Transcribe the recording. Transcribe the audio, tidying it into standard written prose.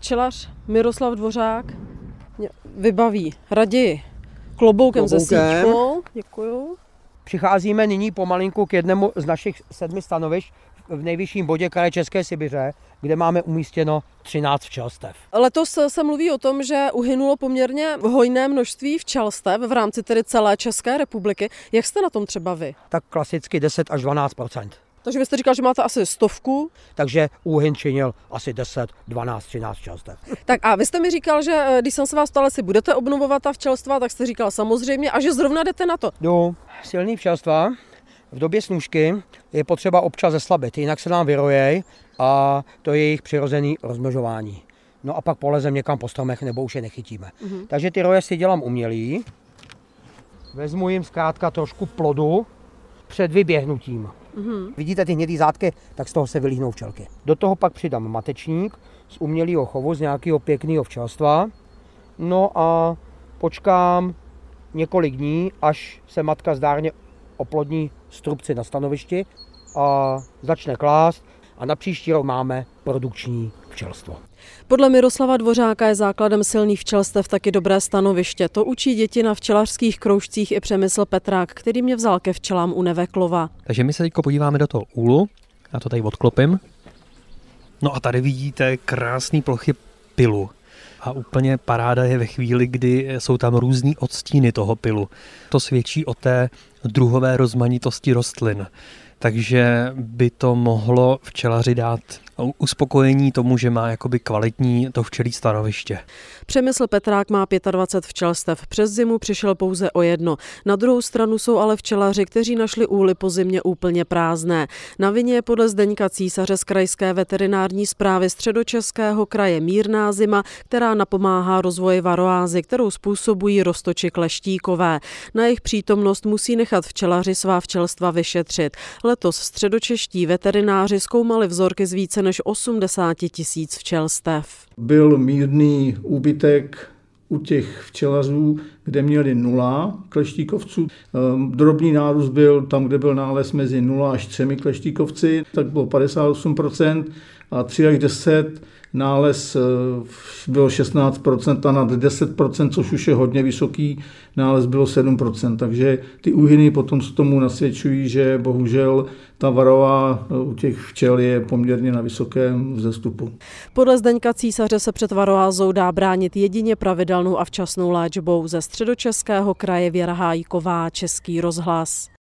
včelař Miroslav Dvořák mě vybaví raději kloboukem se síťkou. Děkuju. Přicházíme nyní pomalinku k jednomu z našich 7 stanovišť v nejvyšším bodě kraje České Sibiře, kde máme umístěno 13 včelstev. Letos se mluví o tom, že uhynulo poměrně hojné množství včelstev v rámci tedy celé České republiky. Jak jste na tom třeba vy? Tak klasicky 10 až 12%. Takže vy jste říkal, že máte asi 100. Takže úhyn činil asi 10, 12, 13 včelstev. Tak a vy jste mi říkal, že když jsem se vás ptal, jestli budete obnovovat ta včelstva, tak jste říkal samozřejmě a že zrovna jdete na to. Silný včelstva v době snůšky je potřeba občas zeslabit, jinak se nám vyrojej a to je jejich přirozený rozmnožování. No a pak polezem někam po stromech nebo už je nechytíme. Takže ty roje si dělám umělý. Vezmu jim zkrátka trošku plodu před vyběhnutím. Vidíte ty hnědý zátky, tak z toho se vylíhnou včelky. Do toho pak přidám matečník z umělého chovu, z nějakého pěkného včelstva. No a počkám několik dní, až se matka zdárně oplodní strupci na stanovišti a začne klást a na příští rok máme produkční včelstvo. Podle Miroslava Dvořáka je základem silných včelstev taky dobré stanoviště. To učí děti na včelařských kroužcích i Přemysl Petrák, který mě vzal ke včelám u Neveklova. Takže my se teď podíváme do toho úlu, já to tady odklopím. No a tady vidíte krásné plochy pylu. A úplně paráda je ve chvíli, kdy jsou tam různý odstíny toho pylu. To svědčí o té druhové rozmanitosti rostlin. Takže by to mohlo včelaři dát uspokojení tomu, že má jakoby kvalitní to včelí stanoviště. Přemysl Petrák má 25 včelstev. Přes zimu přišel pouze o 1. Na druhou stranu jsou ale včelaři, kteří našli úly po zimě úplně prázdné. Na vině je podle Zdeňka Císaře z krajské veterinární správy Středočeského kraje mírná zima, která napomáhá rozvoji varoázy, kterou způsobují roztoči kleštíkové. Na jejich přítomnost musí nechat včelaři svá včelstva vyšetřit. Letos středočeští veterináři zkoumali vzorky z více než 80 000 včelstev. Byl mírný úbytek u těch včelařů, kde měli 0 kleštíkovců. Drobný nárůst byl tam, kde byl nález mezi 0 až 3 kleštíkovci, tak bylo 58% a 3 až 10 nález bylo 16% a nad 10%, což už je hodně vysoký, nález bylo 7%. Takže ty úhyny potom z tomu nasvědčují, že bohužel ta varová u těch včel je poměrně na vysokém vzestupu. Podle Zdeňka Císaře se před varoázou dá bránit jedině pravidelnou a včasnou léčbou. Ze Středočeského kraje Věra Hájková, Český rozhlas.